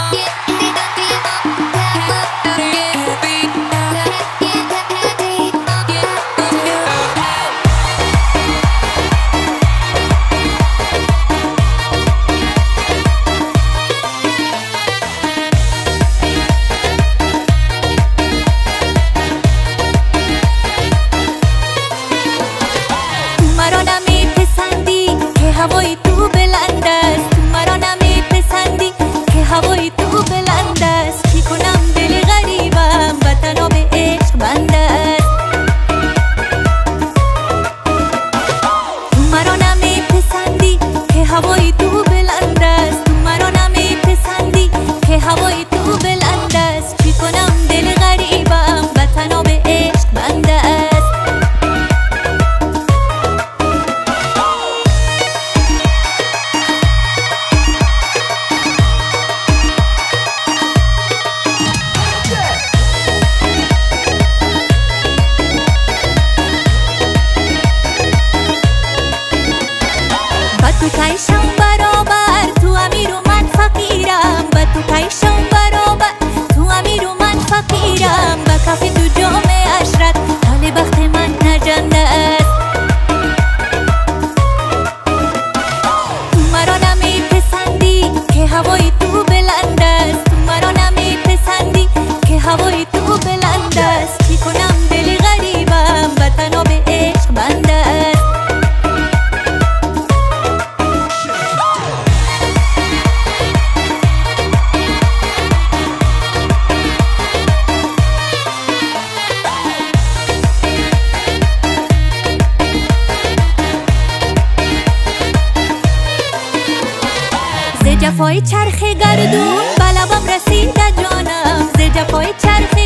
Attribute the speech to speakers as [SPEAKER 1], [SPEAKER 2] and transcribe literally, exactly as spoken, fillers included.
[SPEAKER 1] هوای تو بلند است، تو مرا نمیپسندی که هوای تو بلند است. چی کنم دل غریبم وطن به عشق بنده است. تو مرا نمیپسندی که هوای تو بلند است، تو مرا نمیپسندی که هوای تو بلند است. چی کنم دل غریبم وطن به عشق بنده است. تو کیشم برابر تو امیر و من فقیرم، با تو کیشم برابر تو امیر و من فقیرم. با کافی تو جام عشرت حال بخت من نجنده است. تو مرا نمیپسندی که هوای تو بلند است، تو مرا نمیپسندی که هوای تو بلند است. چی کنم دل غریبم وطن به عشق بنده است. ز جفای چرخ گردون بلبم رسیده جانم، ز جفای چرخ